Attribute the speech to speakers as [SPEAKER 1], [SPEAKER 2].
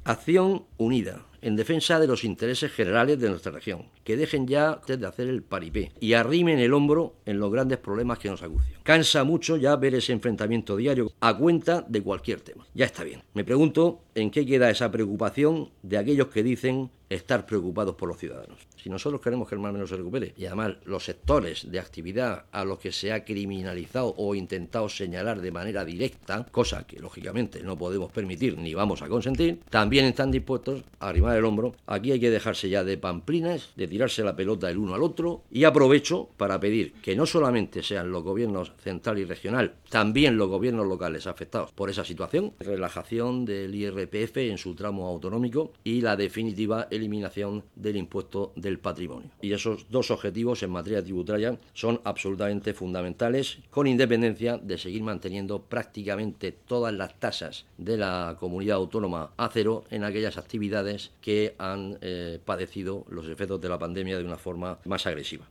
[SPEAKER 1] Acción unida en defensa de los intereses generales de nuestra región, que dejen ya de hacer el paripé y arrimen el hombro en los grandes problemas que nos acucian. Cansa mucho ya ver ese enfrentamiento diario a cuenta de cualquier tema. Ya está bien. Me pregunto en qué queda esa preocupación de aquellos que dicen estar preocupados por los ciudadanos. Si nosotros queremos que el mar menor se recupere, y además los sectores de actividad a los que se ha criminalizado o intentado señalar de manera directa, cosa que lógicamente no podemos permitir ni vamos a consentir, también están dispuestos a arrimar el hombro. Aquí hay que dejarse ya de pamplinas, de tirarse la pelota el uno al otro, y aprovecho para pedir que no solamente sean los gobiernos central y regional, también los gobiernos locales afectados por esa situación, relajación del IRPF en su tramo autonómico y la definitiva eliminación del impuesto del patrimonio. Y esos dos objetivos en materia tributaria son absolutamente fundamentales, con independencia de seguir manteniendo prácticamente todas las tasas de la comunidad autónoma a cero en aquellas actividades que han padecido los efectos de la pandemia de una forma más agresiva.